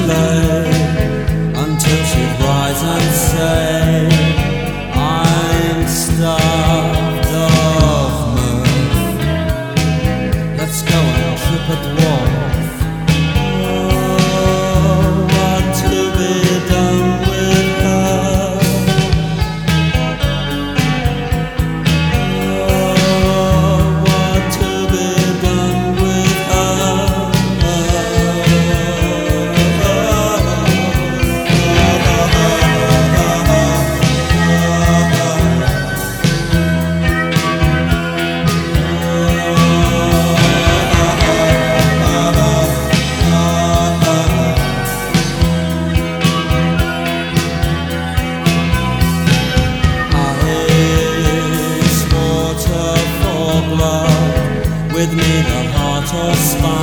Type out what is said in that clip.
play until she'd rise and say, I'm starved of mirth. Let's go and trip a dwarf. Oh, what to be done with her? Oh, what to be done with her? With me the heart of spine.